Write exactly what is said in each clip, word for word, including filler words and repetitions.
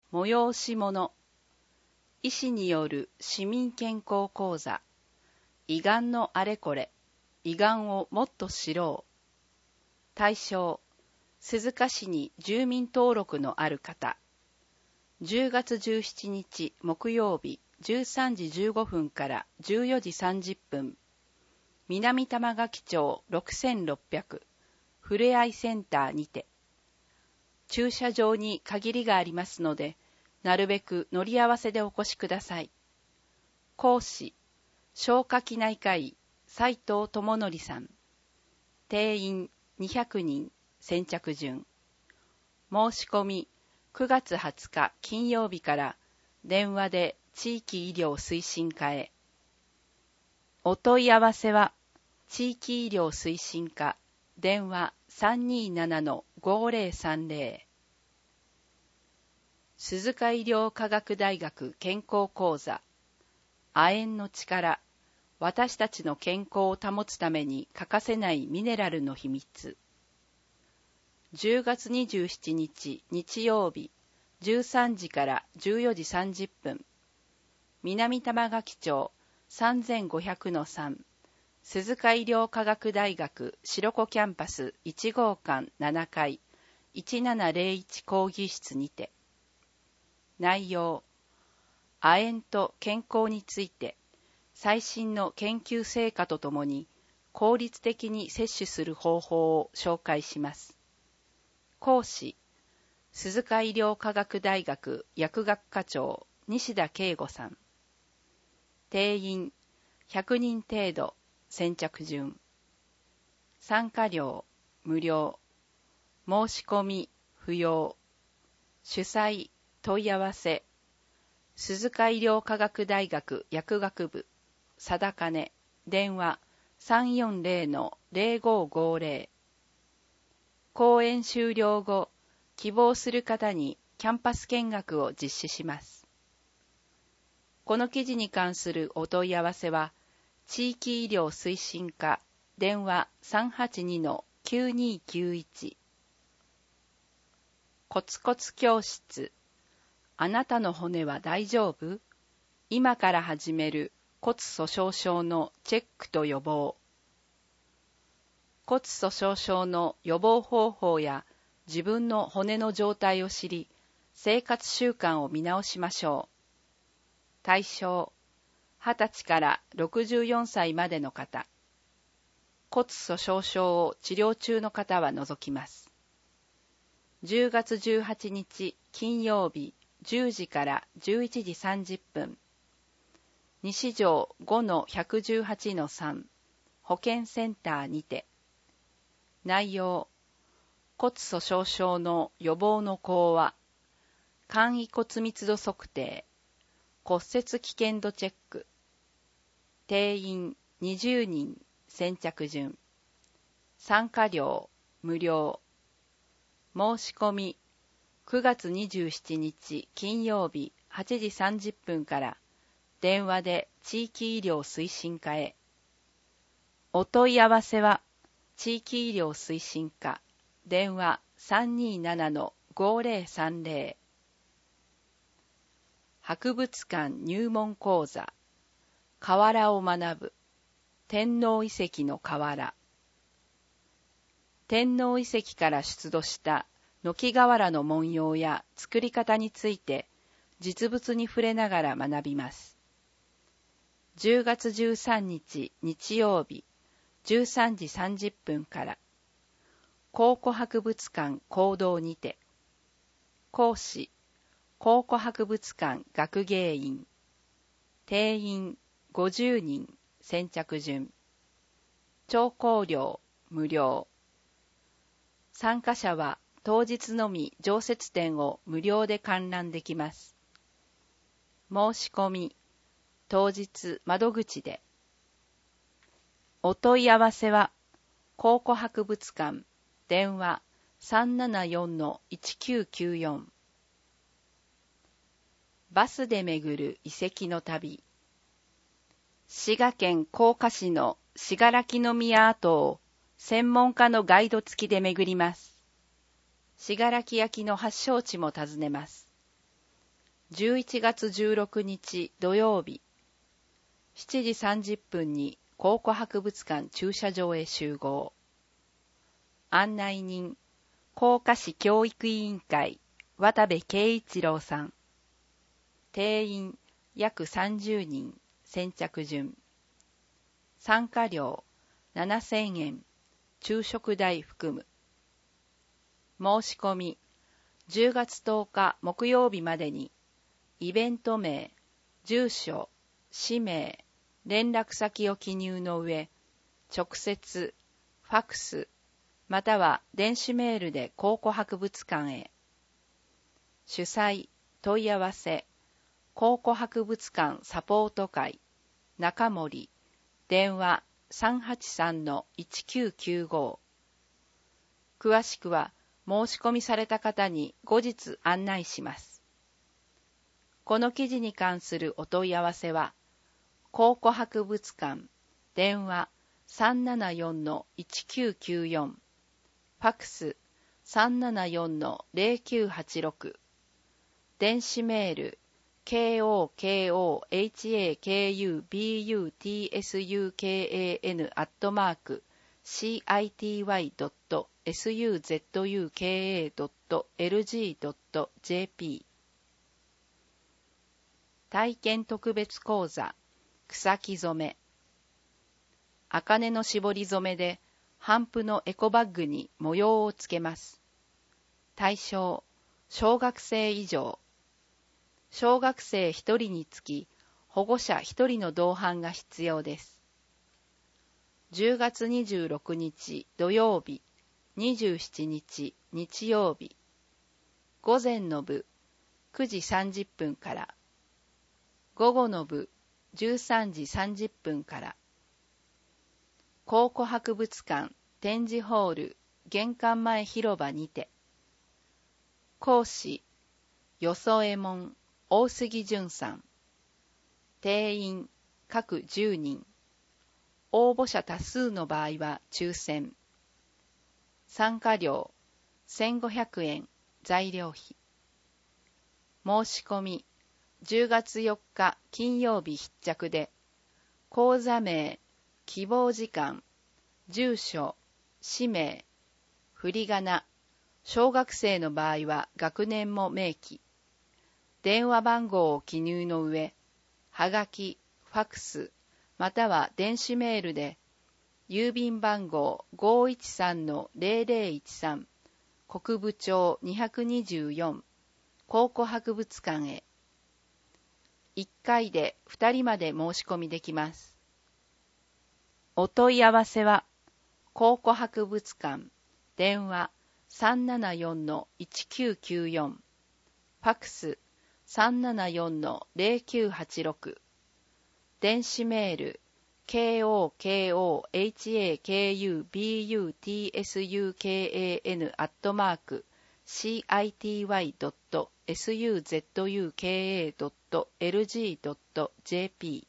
催し物。医師による市民健康講座。胃がんのあれこれ。胃がんをもっと知ろう。対象。鈴鹿市に住民登録のある方。じゅうがつじゅうしちにち木曜日じゅうさんじじゅうごふんからじゅうよじさんじゅっぷん。南玉垣町ろくせんろっぴゃくふれあいセンターにて。駐車場に限りがありますので、なるべく乗り合わせでお越しください。講師、消化器内科医、斉藤智則さん。定員にひゃくにん、先着順。申し込み、くがつはつか金曜日から電話で地域医療推進課へ。お問い合わせは、地域医療推進課、電話 さんにーななのごーぜろさんぜろ。鈴鹿医療科学大学健康講座。亜鉛の力、私たちの健康を保つために欠かせないミネラルの秘密。じゅうがつにじゅうしちにち日曜日、じゅうさんじからじゅうよじさんじゅっぷん。南玉垣町 さんぜんごひゃくのさん。鈴鹿医療科学大学白子キャンパスいちごうかんななかいいちななぜろいち講義室にて。内容、亜鉛と健康について最新の研究成果とともに効率的に摂取する方法を紹介します。講師、鈴鹿医療科学大学薬学科長西田圭吾さん。定員ひゃくにん程度、先着順。参加料無料。申し込み不要。主催問い合わせ。鈴鹿医療科学大学薬学部貞金電話 さんよんぜろのぜろごごーぜろ。講演終了後、希望する方にキャンパス見学を実施します。この記事に関するお問い合わせは、地域医療推進課電話 さんはちにのきゅうにきゅういち。コツコツ教室。あなたの骨は大丈夫？今から始める骨粗鬆症のチェックと予防。骨粗鬆症の予防方法や自分の骨の状態を知り、生活習慣を見直しましょう。対象、はたちからろくじゅうよんさいまでの方。骨粗鬆症を治療中の方は除きます。じゅうがつじゅうはちにち金曜日じゅうじからじゅういちじさんじゅっぷん。西条 ごのひゃくじゅうはちのさん 保健センターにて。内容、骨粗鬆症の予防の講話、簡易骨密度測定、骨折危険度チェック。定員にじゅうにん、先着順。参加料無料。申し込みくがつにじゅうしちにち金曜日はちじさんじゅっぷんから電話で地域医療推進課へ。お問い合わせは地域医療推進課電話 さんにーななのごーぜろさんぜろ。博物館入門講座。瓦を学ぶ。天王遺跡の瓦。天王遺跡から出土した軒瓦の文様や作り方について実物に触れながら学びます。じゅうがつじゅうさんにち日曜日じゅうさんじさんじゅっぷんから考古博物館講堂にて。講師、考古博物館学芸員。定員ごじゅうにん、先着順。聴講料無料。参加者は当日のみ常設展を無料で観覧できます。申し込み、当日窓口で。お問い合わせは、考古博物館、電話 さんななよんのいちきゅうきゅうよん。バスで巡る遺跡の旅。滋賀県甲賀市の信楽宮跡を専門家のガイド付きで巡ります。信楽焼の発祥地も訪ねます。 じゅういちがつじゅうろくにち土曜日、しちじさんじゅっぷんに考古博物館駐車場へ集合。案内人、甲賀市教育委員会、渡部圭一郎さん。定員、約さんじゅうにん、先着順。参加料、ななせんえん、昼食代含む。申し込み、じゅうがつとおか木曜日までに、イベント名、住所、氏名、連絡先を記入の上、直接、ファクス、または電子メールで考古博物館へ。主催、問い合わせ、考古博物館サポート会、中森、電話 さんはちさんのいちきゅうきゅうご。詳しくは申し込みされた方に後日案内します。この記事に関するお問い合わせは、考古博物館、電話 さんななよんのいちきゅうきゅうよん、ファクス さんななよんのゼロきゅうはちろく、電子メール ココハクブツカン アットマーク シーアイティーワイドットサズカドットエルジードットジェーピー。体験特別講座、草木染め。茜の絞り染めで、帆布のエコバッグに模様をつけます。対象、小学生以上。小学生ひとりにつき、保護者ひとりの同伴が必要です。じゅうがつにじゅうろくにち土曜日、にじゅうしちにち日曜日。午前の部、くじさんじゅっぷんから。午後の部、じゅうさんじさんじゅっぷんから。考古博物館展示ホール玄関前広場にて。講師、よそえもん大杉淳さん。定員、各じゅうにん。応募者多数の場合は抽選。参加料、せんごひゃくえん、材料費。申し込み、じゅうがつよっか金曜日必着で、講座名、希望時間、住所、氏名、振り仮名、小学生の場合は学年も明記、電話番号を記入の上、はがき、ファクス、または電子メールで、郵便番号 ごーいちさんのゼロゼロいちさん、国分町にひゃくにじゅうよん、考古博物館へ。いっかいでふたりまで申し込みできます。お問い合わせは、考古博物館、電話 さんななよんのいちきゅうきゅうよん、ファクス さんななよんのゼロきゅうはちろく、電子メール ココハクブツカン アットマーク シーアイティーワイドットサズカドットエルジードットジェーピー。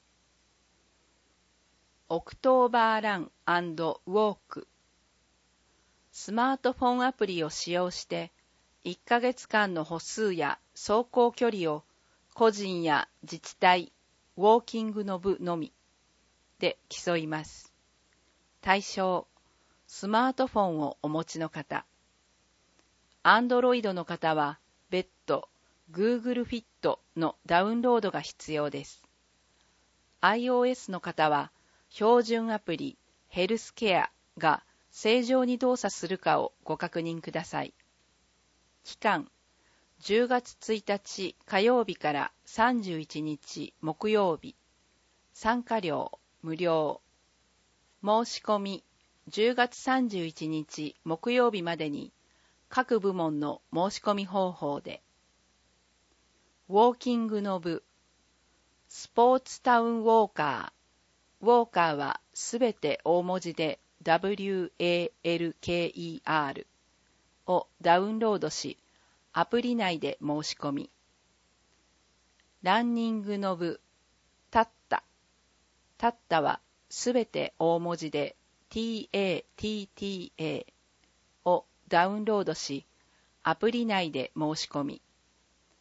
オクトーバーラン&ウォーク。スマートフォンアプリを使用していっかげつかんの歩数や走行距離を個人や自治体、ウォーキングの部のみで競います。対象、スマートフォンをお持ちの方。Android の方は別途 Google Fit のダウンロードが必要です。iOS の方は標準アプリヘルスケアが正常に動作するかをご確認ください。期間、じゅうがつついたち火曜日からさんじゅういちにち木曜日。参加料無料。申し込み、じゅうがつさんじゅういちにち木曜日までに各部門の申し込み方法で。ウォーキングの部、スポーツタウンウォーカー。ウォーカーはすべて大文字で ダブリューエーエルケーイーアール をダウンロードし、アプリ内で申し込み。ランニングの部、タッタ。タッタはすべて大文字で タッタ をダウンロードし、アプリ内で申し込み。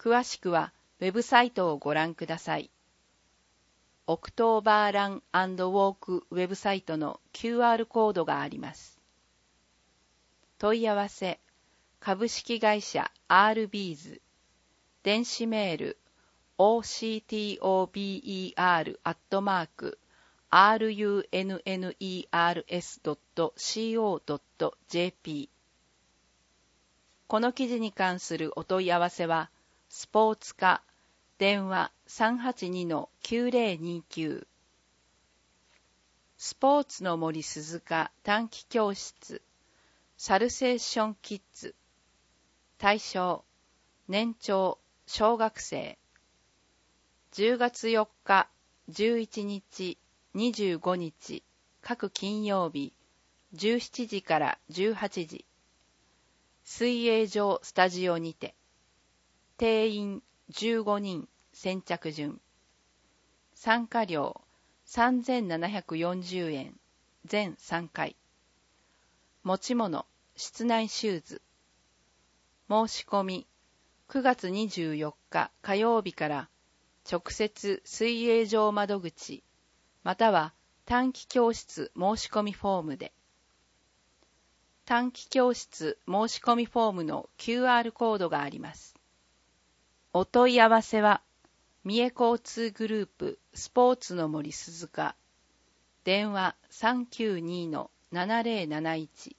詳しくはウェブサイトをご覧ください。オクトーバーラン&ウォークウェブサイトの キューアール コードがあります。問い合わせ、株式会社 アールビーズ、電子メール、オーシートーベーアール アットマーク、アールユーエヌエヌイーアールエス ドット シーオー ドット ジェーピー。この記事に関するお問い合わせは、スポーツ課、電話 さんはちにのきゅうぜろにきゅう。スポーツの森鈴鹿短期教室、サルセーションキッズ。対象、年長、小学生。じゅうがつよっか、じゅういちにち、にじゅうごにち、各金曜日、じゅうしちじからじゅうはちじ。水泳場スタジオにて。定員じゅうごにん、先着順。参加料さんぜんななひゃくよんじゅうえん、全さんかい。持ち物、室内シューズ。申し込み、くがつにじゅうよっか火曜日から直接水泳場窓口、または短期教室申し込みフォームで。短期教室申し込みフォームの キューアール コードがあります。お問い合わせは、三重交通グループスポーツの森鈴鹿、電話 さんきゅうにのななぜろなないち。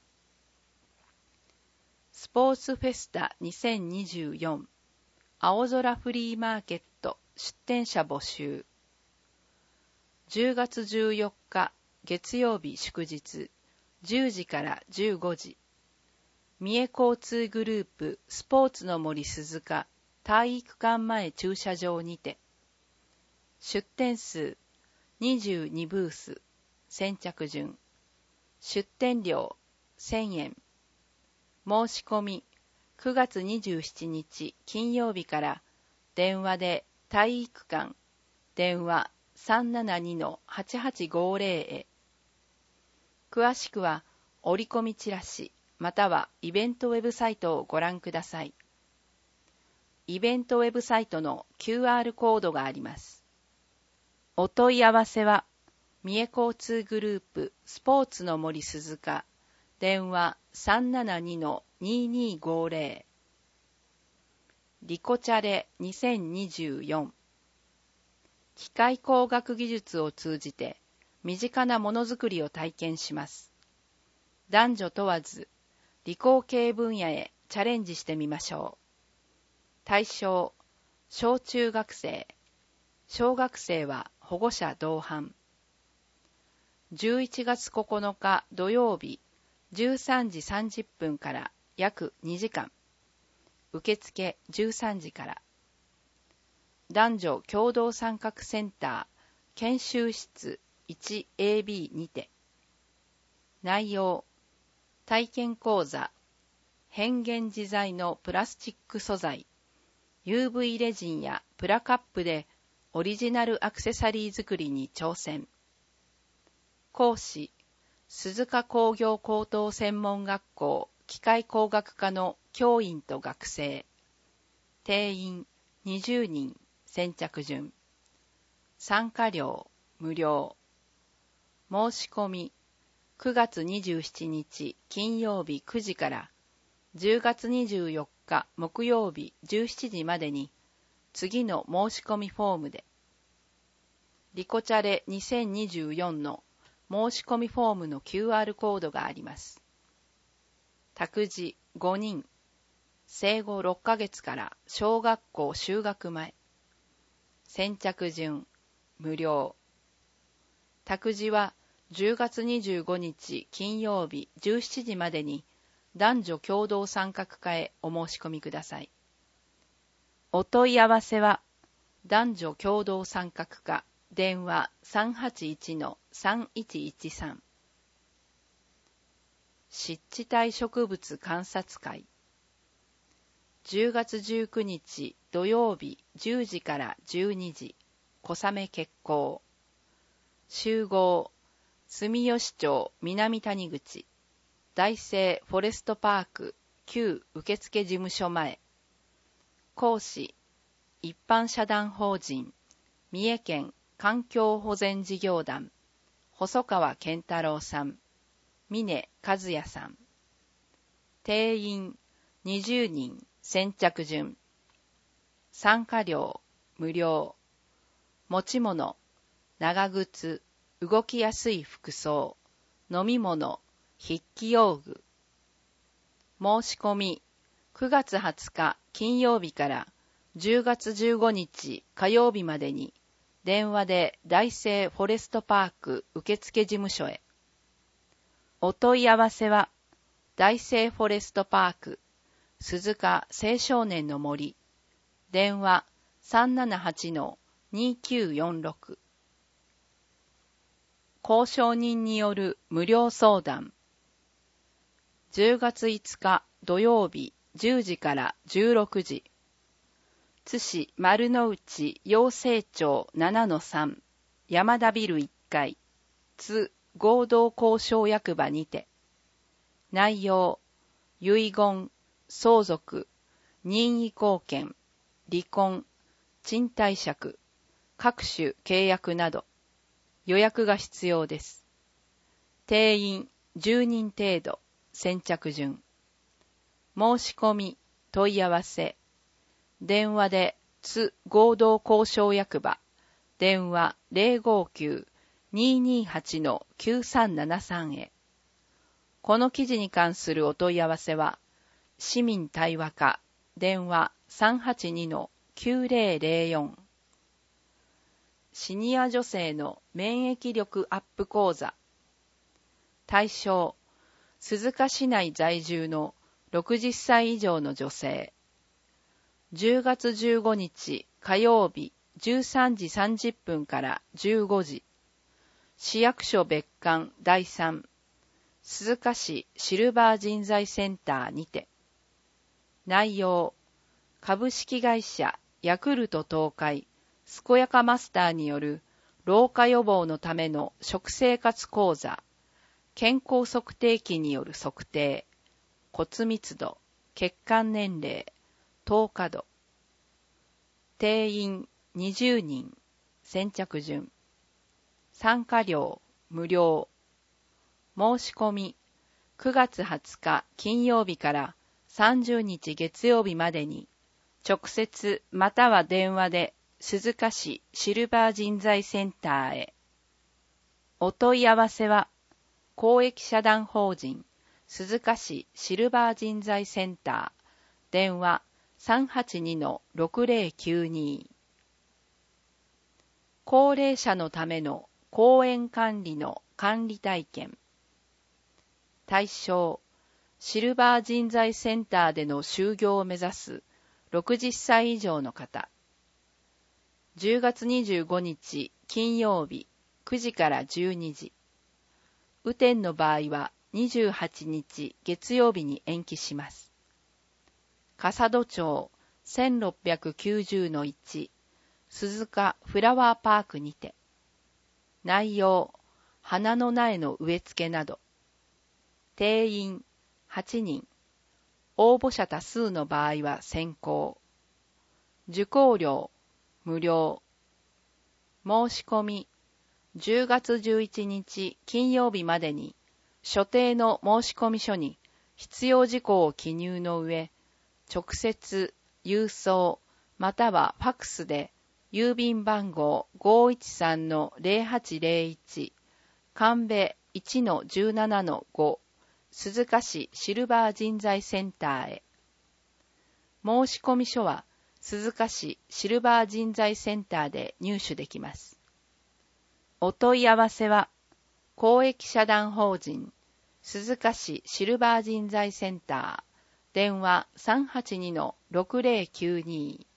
スポーツフェスタにせんにじゅうよん青空フリーマーケット出展者募集。じゅうがつじゅうよっか月曜日祝日じゅうじからじゅうごじ。三重交通グループスポーツの森鈴鹿体育館前駐車場にて。出展数にじゅうにブース、先着順。出展料せんえん。申し込みくがつにじゅうしちにち金曜日から電話で体育館電話 さんななにのはちはちごぜろ へ。詳しくは折り込みチラシまたはイベントウェブサイトをご覧ください。イベントウェブサイトの キューアール コードがあります。お問い合わせは、三重交通グループスポーツの森鈴鹿、電話 さんななにのににごぜろ。リコチャレにせんにじゅうよん。機械工学技術を通じて、身近なものづくりを体験します。男女問わず、理工系分野へチャレンジしてみましょう。対象、小中学生。小学生は保護者同伴。じゅういちがつここのか土曜日、じゅうさんじさんじゅっぷんから約にじかん。受付じゅうさんじから。男女共同参画センター研修室 いちエービー にて。内容、体験講座、変幻自在のプラスチック素材、ユーブイ レジンやプラカップでオリジナルアクセサリー作りに挑戦。講師、鈴鹿工業高等専門学校機械工学科の教員と学生。定員にじゅうにん、先着順。参加料無料。申し込みくがつにじゅうしちにち金曜日くじからじゅうがつにじゅうよっか木曜日じゅうしちじまでに次の申し込みフォームで。リコチャレにせんにじゅうよんの申し込みフォームの キューアール コードがあります。託児ごにん、生後ろっかげつから小学校就学前。先着順、無料。託児はじゅうがつにじゅうごにち金曜日じゅうしちじまでに男女共同参画課へお申し込みください。お問い合わせは、男女共同参画課電話 さんはちいちのさんいちいちさん。湿地帯植物観察会。じゅうがつじゅうくにち土曜日じゅうじからじゅうにじ、小雨決行。集合、住吉町南谷口、大成フォレストパーク旧受付事務所前。講師、 一般社団法人三重県環境保全事業団細川健太郎さん、峰和也さん。定員にじゅうにん先着順。参加料無料。持ち物、長靴、動きやすい服装、飲み物、筆記用具。申し込み、くがつはつか金曜日からじゅうがつじゅうごにち火曜日までに、電話で大生フォレストパーク受付事務所へ。お問い合わせは、大生フォレストパーク、鈴鹿青少年の森、電話 さんななはちのにきゅうよんろく。交渉人による無料相談。じゅうがついつか土曜日じゅうじからじゅうろくじ。津市丸の内養成町 ななのさん 山田ビルいっかい津合同交渉役場にて。内容、遺言、相続、任意後見、離婚、賃貸借、各種契約など、予約が必要です。定員じゅうにん程度、先着順。申し込み、問い合わせ。電話で津合同交渉役場、電話 ゼロごきゅう にーにーはち のきゅうさんななさん へ。この記事に関するお問い合わせは、市民対話課、電話 さんはちにのきゅうぜろぜろよん。シニア女性の免疫力アップ講座。対象、鈴鹿市内在住のろくじゅっさい以上の女性。じゅうがつじゅうごにち火曜日じゅうさんじさんじゅっぷんからじゅうごじ。市役所別館だいさん鈴鹿市シルバー人材センターにて。内容、株式会社ヤクルト東海健やかマスターによる老化予防のための食生活講座、健康測定器による測定、骨密度、血管年齢、透過度。定員にじゅうにん、先着順。参加料無料。申し込み、くがつはつか金曜日からさんじゅうにち月曜日までに、直接または電話で鈴鹿市シルバー人材センターへ。お問い合わせは、公益社団法人鈴鹿市シルバー人材センター、電話 さんはちにのろくぜろきゅうに。高齢者のための公園管理の管理体験。対象、シルバー人材センターでの就業を目指すろくじゅっさい以上の方。じゅうがつにじゅうごにち金曜日くじからじゅうにじ。雨天の場合はにじゅうはちにち月曜日に延期します。笠戸町 せんろっぴゃくきゅうじゅうのいち 鈴鹿フラワーパークにて。内容、花の苗の植え付けなど。定員はちにん。応募者多数の場合は先行。受講料無料。申し込み、じゅうがつじゅういちにち金曜日までに所定の申込書に必要事項を記入の上、直接、郵送、またはファックスで郵便番号 ごいちさんのぜろはちぜろいち 神戸 いちのじゅうななのご 鈴鹿市シルバー人材センターへ。申込書は鈴鹿市シルバー人材センターで入手できます。お問い合わせは、公益社団法人鈴鹿市シルバー人材センター、電話 さんはちにのろくぜろきゅうに。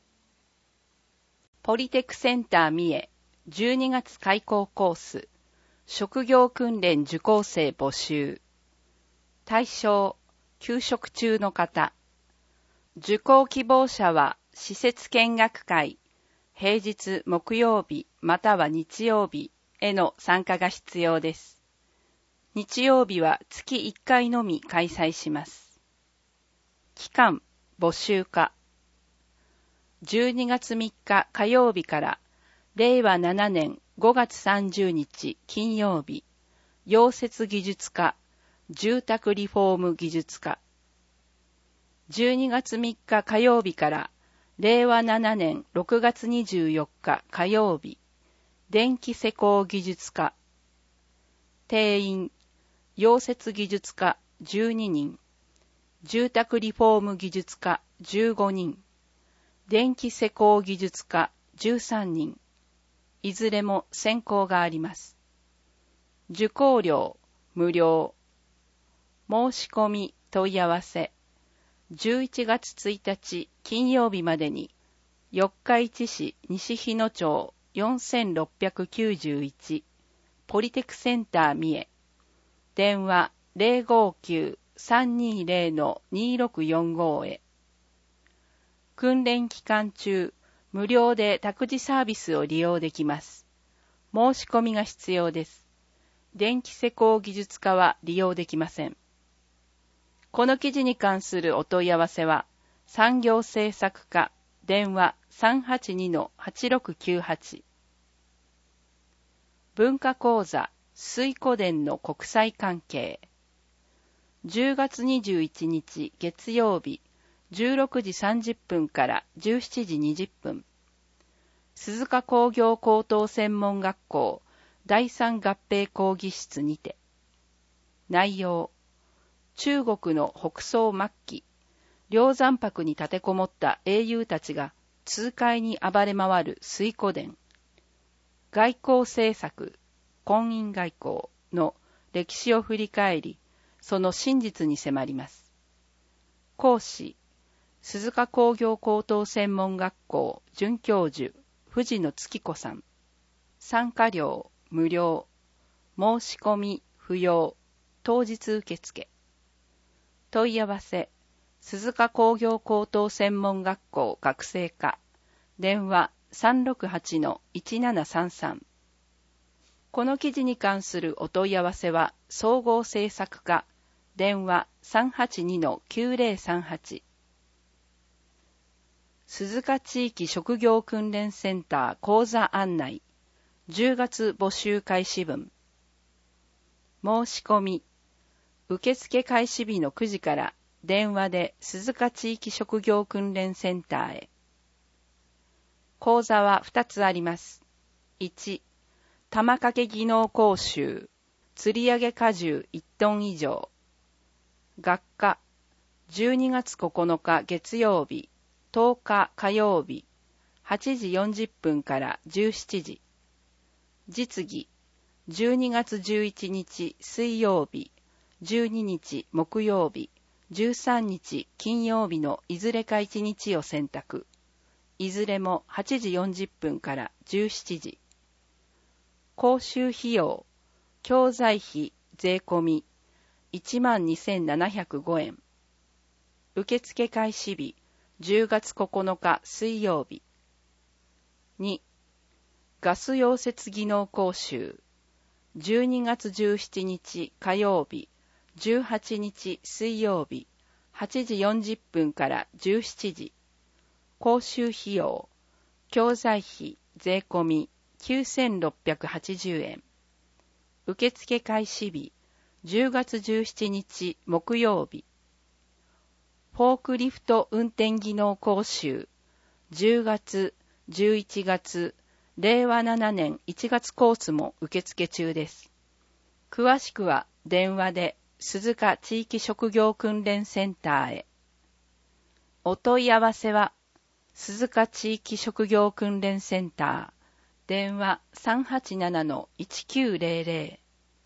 ポリテクセンター三重じゅうにがつ開講コース、職業訓練受講生募集。対象、休職中の方。受講希望者は施設見学会、平日木曜日または日曜日への参加が必要です。日曜日は月いっかいのみ開催します。期間、募集か。 じゅうにがつみっか火曜日かられいわななねんごがつさんじゅうにち金曜日、溶接技術科、住宅リフォーム技術科。じゅうにがつみっか火曜日かられいわななねんろくがつにじゅうよっか火曜日、電気施工技術科。定員、溶接技術科じゅうににん、住宅リフォーム技術科じゅうごにん、電気施工技術科じゅうさんにん、いずれも選考があります。受講料無料。申し込み問い合わせ。じゅういちがつついたち金曜日までに、四日市市西日野町よんせんろっぴゃくきゅうじゅういち、ポリテクセンター三重。電話 ゼロごきゅう さんにゼロ にろくよんご へ。訓練期間中、無料で託児サービスを利用できます。申し込みが必要です。電気施工技術科は利用できません。この記事に関するお問い合わせは、産業政策課、電話 さんはちに はちろくきゅうはち。文化講座、水湖伝の国際関係。じゅうがつにじゅういちにち月曜日、じゅうろくじさんじゅっぷんからじゅうしちじにじゅっぷん。鈴鹿工業高等専門学校第三合併講義室にて。内容、中国の北宋末期、梁山泊に立てこもった英雄たちが痛快に暴れ回る水湖伝。外交政策、婚姻外交の歴史を振り返り、その真実に迫ります。講師、鈴鹿工業高等専門学校准教授、藤野月子さん。参加料無料。申し込み不要。当日受付。問い合わせ、鈴鹿工業高等専門学校学生課。電話 さんろくはち いちななさんさん。この記事に関するお問い合わせは、総合政策課。電話 さんはちに きゅうゼロさんはち。鈴鹿地域職業訓練センター講座案内。じゅうがつ募集開始分。申し込み。受付開始日のくじから電話で鈴鹿地域職業訓練センターへ。講座はふたつあります。いち、玉掛け技能講習、釣り上げ荷重いちトン以上。学科、じゅうにがつここのか月曜日、とおか火曜日、はちじよんじゅっぷんからじゅうしちじ。実技、じゅうにがつじゅういちにち水曜日、じゅうににち木曜日、じゅうさんにち金曜日のいずれかいちにちを選択。いずれもはちじよんじゅっぷんからじゅうしちじ。講習費用、教材費税込みいちまんにせんななひゃくごえん。受付開始日、じゅうがつここのか水曜日。に、ガス溶接技能講習、じゅうにがつじゅうしちにち火曜日、じゅうはちにち水曜日、はちじよんじゅっぷんからじゅうしちじ。講習費用、教材費税込みきゅうせんろっぴゃくはちじゅうえん。受付開始日、じゅうがつじゅうしちにち木曜日。フォークリフト運転技能講習、じゅうがつ、じゅういちがつ、れいわななねんいちがつコースも受付中です。詳しくは電話で鈴鹿地域職業訓練センターへ。お問い合わせは、鈴鹿地域職業訓練センター、電話 さんはちなな いちきゅうゼロゼロ。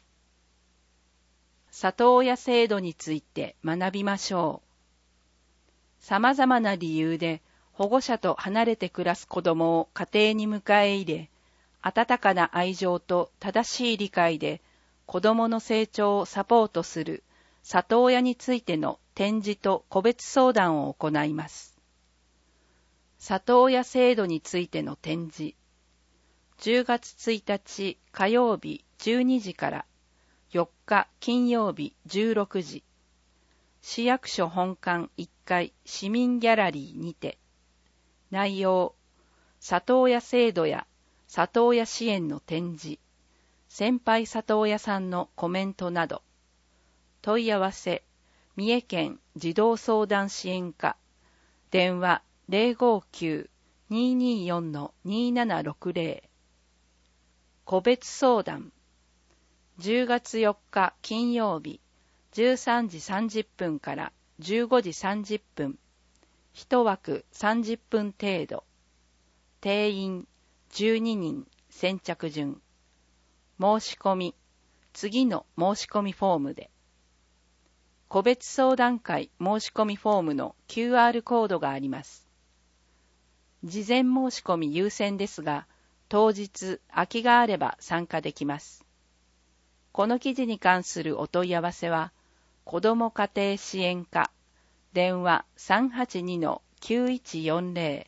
里親制度について学びましょう。様々な理由で保護者と離れて暮らす子供を家庭に迎え入れ、温かな愛情と正しい理解で子供の成長をサポートする里親についての展示と個別相談を行います。里親制度についての展示。じゅうがつついたち火曜日じゅうにじからよっか金曜日じゅうろくじ。市役所本館いっかい市民ギャラリーにて。 内容、里親制度や里親支援の展示、先輩里親さんのコメントなど。問い合わせ、三重県児童相談支援課、電話 ゼロごきゅう にーにーよん にーななろくゼロ。個別相談、じゅうがつよっか金曜日、じゅうさんじさんじゅっぷんからじゅうごじさんじゅっぷん、一枠さんじゅっぷん程度、定員じゅうににん、先着順、申し込み、次の申し込みフォームで。個別相談会申し込みフォームの キューアール コードがあります。事前申し込み優先ですが、当日空きがあれば参加できます。この記事に関するお問い合わせは、子ども家庭支援課、電話 さんはちにのきゅういちよんゼ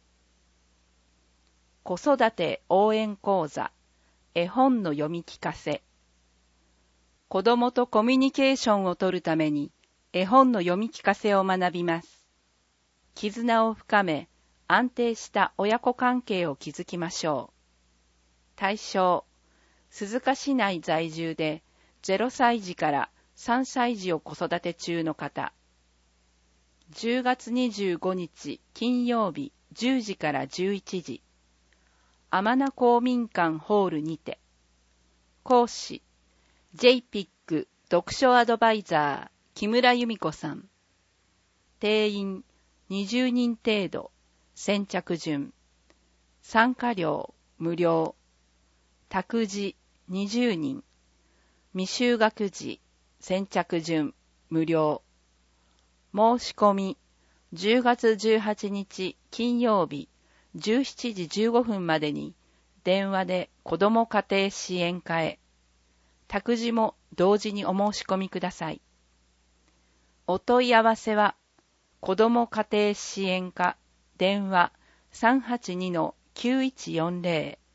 ロ。子育て応援講座、絵本の読み聞かせ。子どもとコミュニケーションをとるために絵本の読み聞かせを学びます。絆を深め、安定した親子関係を築きましょう。対象、鈴鹿市内在住でゼロさいじからさんさいじを子育て中の方。じゅうがつにじゅうごにち金曜日じゅうじからじゅういちじ。天名公民館ホールにて。講師、ジェイピック 読書アドバイザー木村由美子さん。定員にじゅうにん程度、先着順。参加料無料。託児にじゅうにん。未就学児、先着順無料。申し込みじゅうがつじゅうはちにち金曜日じゅうしちじじゅうごふんまでに電話で子ども家庭支援課へ。託児も同時にお申し込みください。お問い合わせは、子ども家庭支援課、電話 さんはちにのきゅういちよんゼロ。